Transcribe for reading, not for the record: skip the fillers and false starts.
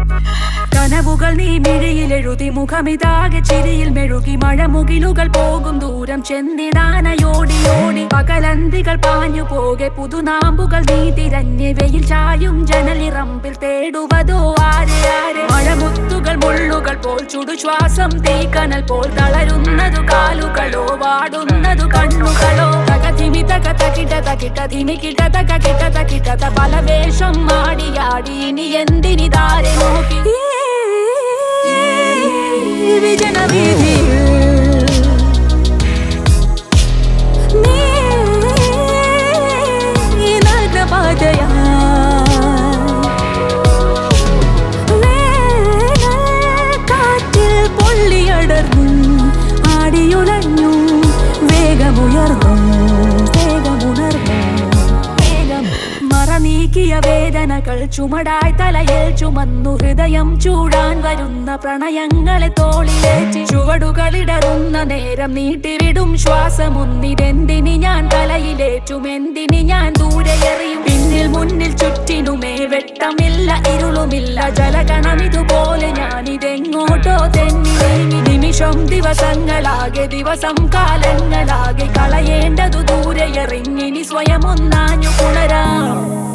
കനവുകൾ നീ മിഴിയിലെഴുതി മുഖമിതാകെ ചിരിയിൽ മെഴുകി മഴമുകിലുകൾ പോകും ദൂരം ചെന്നിടാനയോടി ഓടി പകലന്തികൾ പാഞ്ഞു പോകെ പുതുനാമ്പുകൾ നീ തിരഞ്ഞ് വെയിൽ ചായും ജനലിറമ്പിൽ തേടുവതോ ആരെ ആരെ മഴമുത്തുകൾ മുള്ളുകൾ പോൽ ചുടുശ്വാസം തീക്കനൽ പോൽ തളരുന്നതു കാലുകളോ വാടുന്നതു കണ്ണുകളോ തകതിമി തക തകിട തകിട ധിമി കിട തക കിട തകിട പല വേഷം മാടിയാടി ഇനി എന്തിനിതാരെ നോക്കി വിജനവീതിയിൽ നീ നഗ്നപാതയാ കാറ്റിൽ പൊള്ളിയടർന്നു ആടിയുലഞ്ഞു വേഗമുയർന്നു മറനീക്കിയ വേദനകൾ ചുമടായി തലയിൽ ചുമന്നു ഹൃദയം ചൂടാൻ വരുന്ന പ്രണയങ്ങളെ തോളിലേറ്റി ചുവടുകളിടറുന്ന നേരം നീട്ടിവിടും ശ്വാസമൊന്നിതെന്തിനി ഞാൻ തലയിലേറ്റുമെന്തിനി ഞാൻ ദൂരെ എറിയും പിന്നിൽ മുന്നിൽ ചുറ്റിനുമേ വെട്ടമില്ല ഇരുളുമില്ല ജലകണമിതുപോലെ ഞാനിതെങ്ങോട്ടോ തെന്നി നിമിഷം ദിവസങ്ങളാകെ ദിവസം കാലങ്ങളാകെ കളയേണ്ടതു ദൂരെ എറിഞ്ഞിനി സ്വയം ഒന്നാഞ്ഞു പുണരാം